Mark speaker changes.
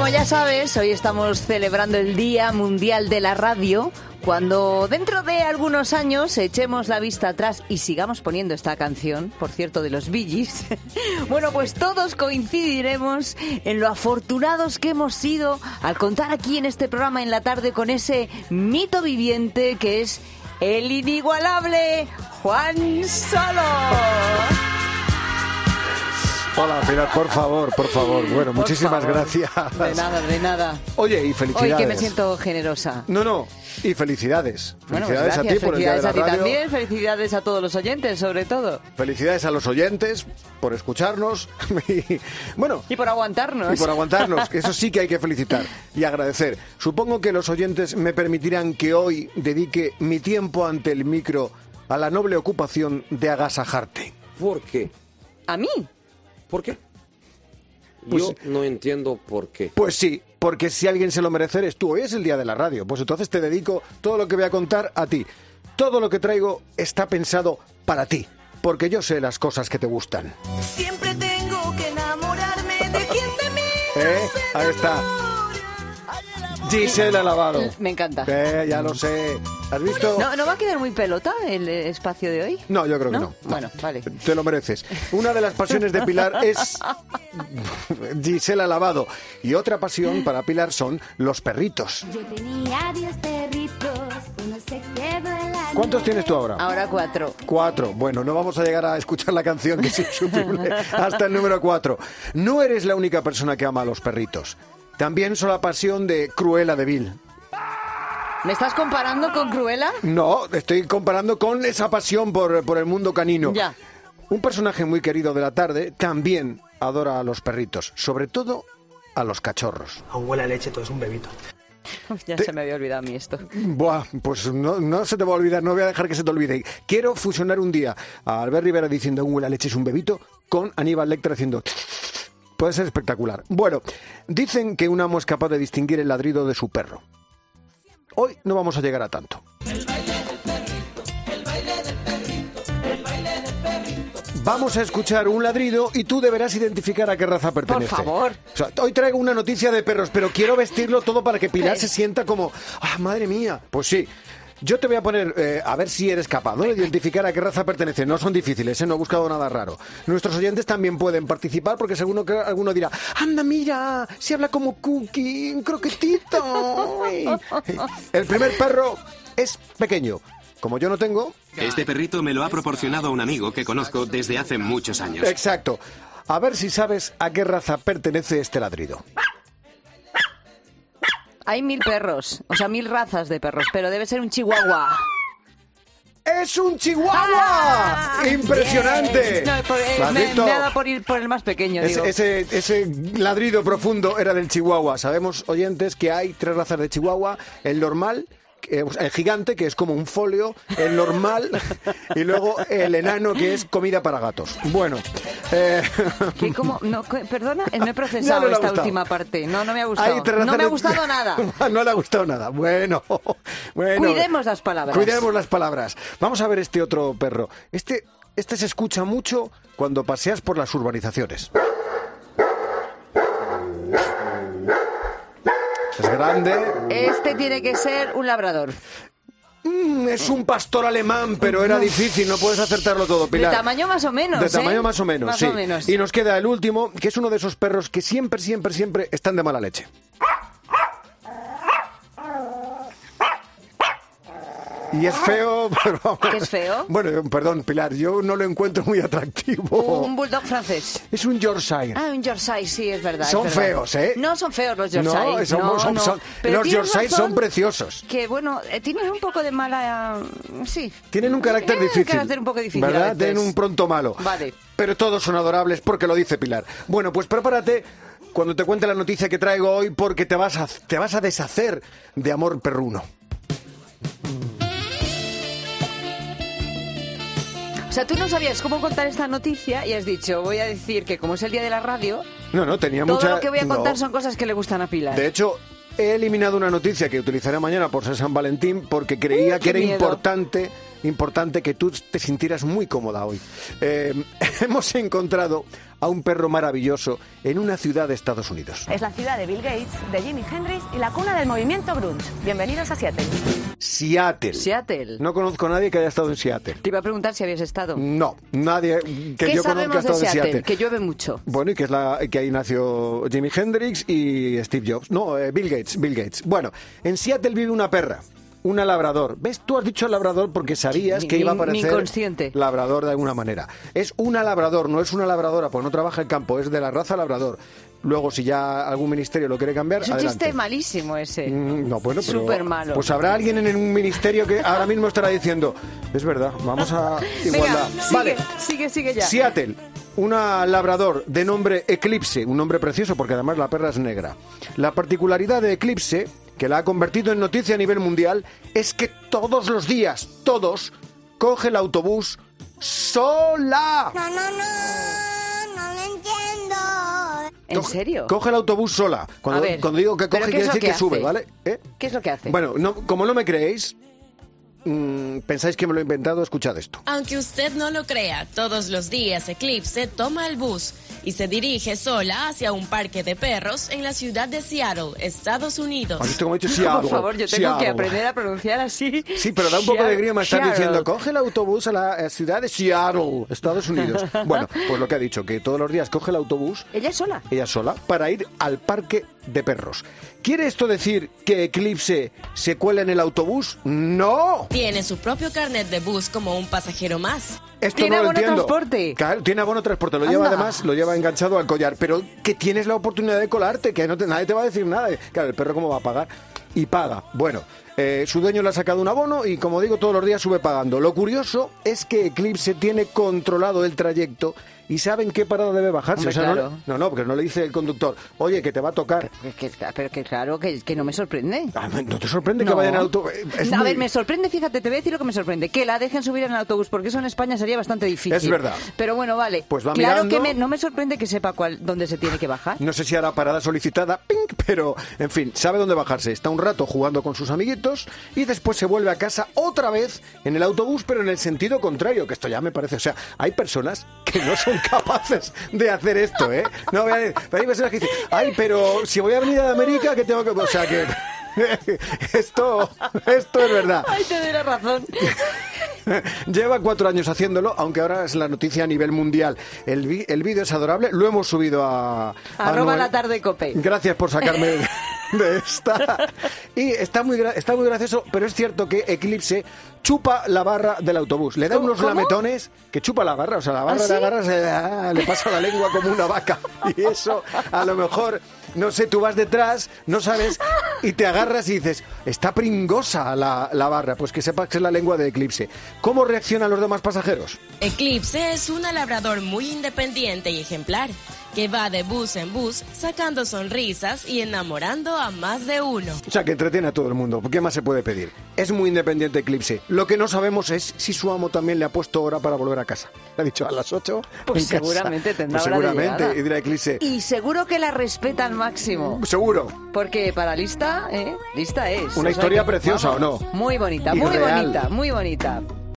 Speaker 1: Como ya sabes, hoy estamos celebrando el Día Mundial de la Radio. Cuando dentro de algunos años echemos la vista atrás y sigamos poniendo esta canción, por cierto, de los Bee Gees, bueno, pues todos coincidiremos en lo afortunados que hemos sido al contar aquí en este programa en la tarde con ese mito viviente que es el inigualable Juan Solo.
Speaker 2: Hola, Pilar, por favor. Bueno, muchísimas gracias.
Speaker 1: De nada.
Speaker 2: Oye, y felicidades.
Speaker 1: Hoy que me siento generosa.
Speaker 2: No, y felicidades.
Speaker 1: Bueno,
Speaker 2: felicidades
Speaker 1: pues gracias,
Speaker 2: a ti por el Día de la Radio.
Speaker 1: Felicidades a ti también, felicidades a todos los oyentes, sobre todo.
Speaker 2: Felicidades a los oyentes por escucharnos
Speaker 1: y por aguantarnos.
Speaker 2: Eso sí que hay que felicitar y agradecer. Supongo que los oyentes me permitirán que hoy dedique mi tiempo ante el micro a la noble ocupación de agasajarte.
Speaker 3: ¿Por qué?
Speaker 1: ¿A mí?
Speaker 3: ¿Por qué?
Speaker 2: Pues,
Speaker 3: yo no entiendo por qué.
Speaker 2: Pues sí, porque si alguien se lo merece eres tú. Hoy es el Día de la Radio. Pues entonces te dedico todo lo que voy a contar a ti. Todo lo que traigo está pensado para ti, porque yo sé las cosas que te gustan.
Speaker 4: Siempre tengo que enamorarme de quien de mí.
Speaker 2: Ahí está. Gisela Lavado.
Speaker 1: Me encanta.
Speaker 2: Ya lo sé. ¿Has visto?
Speaker 1: ¿No va a quedar muy pelota el espacio de hoy?
Speaker 2: No, yo creo que no.
Speaker 1: Bueno, vale.
Speaker 2: Te lo mereces. Una de las pasiones de Pilar es Gisela Lavado. Y otra pasión para Pilar son los perritos.
Speaker 5: Yo tenía 10 perritos, uno se quedó en la
Speaker 2: ¿Cuántos tienes tú ahora?
Speaker 1: Ahora 4.
Speaker 2: 4. Bueno, no vamos a llegar a escuchar la canción, que es insufrible, hasta el número 4. No eres la única persona que ama a los perritos. También son la pasión de Cruella de Vil.
Speaker 1: ¿Me estás comparando con Cruella?
Speaker 2: No, estoy comparando con esa pasión por el mundo canino.
Speaker 1: Ya.
Speaker 2: Un personaje muy querido de la tarde también adora a los perritos, sobre todo a los cachorros.
Speaker 6: Aún huele a leche, todo es un bebito.
Speaker 1: Se me había olvidado a mí esto.
Speaker 2: Buah, pues no se te va a olvidar, no voy a dejar que se te olvide. Quiero fusionar un día a Albert Rivera diciendo un huele a leche es un bebito con Aníbal Lecter haciendo... Puede ser espectacular. Bueno, dicen que un amo es capaz de distinguir el ladrido de su perro. Hoy no vamos a llegar a tanto. Vamos a escuchar un ladrido y tú deberás identificar a qué raza pertenece.
Speaker 1: Por favor.
Speaker 2: O sea, hoy traigo una noticia de perros, pero quiero vestirlo todo para que Pilar se sienta como... ¡Ah, madre mía! Pues sí. Yo te voy a poner, a ver si eres capaz, ¿no?, de identificar a qué raza pertenece. No son difíciles, no he buscado nada raro. Nuestros oyentes también pueden participar porque seguro que alguno dirá, ¡anda, mira! Se habla como Cookie, un croquetito. El primer perro es pequeño. Como yo no tengo...
Speaker 7: Este perrito me lo ha proporcionado un amigo que conozco desde hace muchos años.
Speaker 2: Exacto. A ver si sabes a qué raza pertenece este ladrido.
Speaker 1: Hay 1000 perros, o sea, 1000 razas de perros, pero debe ser un chihuahua.
Speaker 2: ¡Es un chihuahua! ¡Impresionante!
Speaker 1: No, me ha dado por ir por el más pequeño, digo.
Speaker 2: Ese ladrido profundo era del chihuahua. Sabemos, oyentes, que hay 3 razas de chihuahua. El normal, el gigante, que es como un folio, el normal, y luego el enano, que es comida para gatos. Bueno.
Speaker 1: Perdona, no he procesado esta última parte. No me ha gustado. No me ha gustado nada.
Speaker 2: No le ha gustado nada. Bueno.
Speaker 1: Cuidemos las palabras.
Speaker 2: Cuidemos las palabras. Vamos a ver este otro perro. Este se escucha mucho cuando paseas por las urbanizaciones. Es grande.
Speaker 1: Este tiene que ser un labrador.
Speaker 2: Es un pastor alemán, pero era difícil, no puedes acertarlo todo, Pilar.
Speaker 1: De tamaño más o menos,
Speaker 2: De tamaño más o menos,
Speaker 1: más
Speaker 2: sí.
Speaker 1: o menos.
Speaker 2: Y nos queda el último, que es uno de esos perros que siempre están de mala leche. Y es feo, pero vamos.
Speaker 1: ¿Qué es feo?
Speaker 2: Bueno, perdón, Pilar, yo no lo encuentro muy atractivo.
Speaker 1: Un bulldog francés.
Speaker 2: Es un Yorkshire.
Speaker 1: Ah, un Yorkshire, sí, es verdad.
Speaker 2: Son feos, ¿eh?
Speaker 1: No son feos los Yorkshire.
Speaker 2: No, los Yorkshire son preciosos.
Speaker 1: Que bueno, tienen un poco de mala... Sí.
Speaker 2: Tienen un carácter difícil.
Speaker 1: Un carácter un poco difícil.
Speaker 2: ¿Verdad? Tienen un pronto malo.
Speaker 1: Vale.
Speaker 2: Pero todos son adorables porque lo dice Pilar. Bueno, pues prepárate cuando te cuente la noticia que traigo hoy porque te vas a deshacer de amor perruno.
Speaker 1: O sea, tú no sabías cómo contar esta noticia y has dicho, voy a decir que como es el día de la radio,
Speaker 2: tenía
Speaker 1: todo lo que voy a contar son cosas que le gustan a Pilar.
Speaker 2: De hecho, he eliminado una noticia que utilizaré mañana por ser San Valentín porque creía que era importante importante que tú te sintieras muy cómoda hoy. Hemos encontrado a un perro maravilloso en una ciudad de Estados Unidos.
Speaker 6: Es la ciudad de Bill Gates, de Jimi Hendrix y la cuna del movimiento grunge. Bienvenidos a Seattle.
Speaker 2: Seattle. No conozco a nadie que haya estado en Seattle.
Speaker 1: Te iba a preguntar si habías estado.
Speaker 2: No, nadie que yo conozca ha estado en Seattle.
Speaker 1: Que llueve mucho.
Speaker 2: Bueno, y que ahí nació Jimi Hendrix y Steve Jobs. No, Bill Gates. Bueno, en Seattle vive una perra. Una labrador. ¿Ves? Tú has dicho labrador porque sabías que iba a parecer labrador de alguna manera. Es una labrador, no es una labradora, pues no trabaja el campo, es de la raza labrador. Luego, si ya algún ministerio lo quiere cambiar,
Speaker 1: es un
Speaker 2: adelante.
Speaker 1: chiste malísimo ese.
Speaker 2: No, bueno, pero...
Speaker 1: Súper malo.
Speaker 2: Pues habrá alguien en un ministerio que ahora mismo estará diciendo, es verdad, vamos a igualdad.
Speaker 1: Venga,
Speaker 2: vale,
Speaker 1: sigue ya.
Speaker 2: Seattle. Una labrador de nombre Eclipse, un nombre precioso porque además la perra es negra. La particularidad de Eclipse, que la ha convertido en noticia a nivel mundial, es que todos los días, coge el autobús sola.
Speaker 5: No lo entiendo.
Speaker 1: ¿En serio?
Speaker 2: Coge el autobús sola. Cuando digo que coge, quiere decir que sube, ¿vale?
Speaker 1: ¿Qué es lo que hace?
Speaker 2: Bueno, como no me creéis, pensáis que me lo he inventado, escuchad esto.
Speaker 8: Aunque usted no lo crea, todos los días Eclipse toma el bus y se dirige sola hacia un parque de perros en la ciudad de Seattle, Estados Unidos.
Speaker 2: ¿Has visto cómo he dicho Seattle?
Speaker 1: Por favor, yo tengo que aprender a pronunciar así.
Speaker 2: Sí, pero da un poco de grima estar diciendo, coge el autobús a la ciudad de Seattle, Estados Unidos. Bueno, pues lo que ha dicho, que todos los días coge el autobús.
Speaker 1: ¿Ella sola?
Speaker 2: Ella sola, para ir al parque de perros. ¿Quiere esto decir que Eclipse se cuela en el autobús? ¡No!
Speaker 8: Tiene su propio carnet de bus como un pasajero más.
Speaker 2: Esto
Speaker 1: ¿Tiene
Speaker 2: no lo
Speaker 1: abono
Speaker 2: entiendo.
Speaker 1: transporte?
Speaker 2: Claro, tiene abono transporte. Lo lleva enganchado al collar. Pero que tienes la oportunidad de colarte, que nadie te va a decir nada. Claro, el perro cómo va a pagar. Y paga. Bueno, su dueño le ha sacado un abono y, como digo, todos los días sube pagando. Lo curioso es que Eclipse tiene controlado el trayecto y sabe en qué parada debe bajarse.
Speaker 1: Hombre, claro.
Speaker 2: No, porque no le dice el conductor, oye, que te va a tocar.
Speaker 1: Pero que claro, que no me sorprende.
Speaker 2: ¿No te sorprende que vayan en autobús?
Speaker 1: A ver, me sorprende, fíjate, te voy a decir lo que me sorprende. Que la dejen subir en el autobús, porque eso en España sería bastante difícil.
Speaker 2: Es verdad.
Speaker 1: Pero bueno, vale.
Speaker 2: Pues va
Speaker 1: claro
Speaker 2: mirando.
Speaker 1: que no me sorprende que sepa dónde se tiene que bajar.
Speaker 2: No sé si hará parada solicitada, ¡ping! Pero, en fin, sabe dónde bajarse. Está un rato jugando con sus amiguitos y después se vuelve a casa otra vez en el autobús, pero en el sentido contrario, que esto ya me parece... O sea, hay personas que no son capaces de hacer esto, ¿eh? No, pero hay personas que dicen, ay, pero si voy a venir a América, que tengo que... O sea, que... Esto es verdad.
Speaker 1: Ay, te doy la razón.
Speaker 2: Lleva 4 años haciéndolo, aunque ahora es la noticia a nivel mundial. El vídeo es adorable, lo hemos subido a
Speaker 1: la tarde cope.
Speaker 2: Gracias por sacarme de esta. Y está muy gracioso, pero es cierto que Eclipse chupa la barra del autobús. Le da unos lametones que chupa la barra. O sea, la barra
Speaker 1: ¿Ah, sí?
Speaker 2: de agarras, le pasa la lengua como una vaca. Y eso, a lo mejor... No sé, tú vas detrás, no sabes, y te agarras y dices, está pringosa la barra. Pues que sepas que es la lengua de Eclipse. ¿Cómo reaccionan los demás pasajeros?
Speaker 8: Eclipse es una labrador muy independiente y ejemplar, que va de bus en bus sacando sonrisas y enamorando a más de uno.
Speaker 2: O sea, que entretiene a todo el mundo. ¿Qué más se puede pedir? Es muy independiente Eclipse. Lo que no sabemos es si su amo también le ha puesto hora para volver a casa. Le ha dicho a las 8
Speaker 1: Pues
Speaker 2: en casa.
Speaker 1: seguramente tendrá
Speaker 2: Pues
Speaker 1: hora de
Speaker 2: seguramente,
Speaker 1: llegada.
Speaker 2: y dirá Eclipse.
Speaker 1: Y seguro que la respeta al máximo.
Speaker 2: Seguro.
Speaker 1: Porque para lista es.
Speaker 2: Una historia preciosa,
Speaker 1: vamos,
Speaker 2: ¿o no?
Speaker 1: Muy bonita,
Speaker 2: Y
Speaker 1: muy
Speaker 2: real.
Speaker 1: bonita, muy bonita.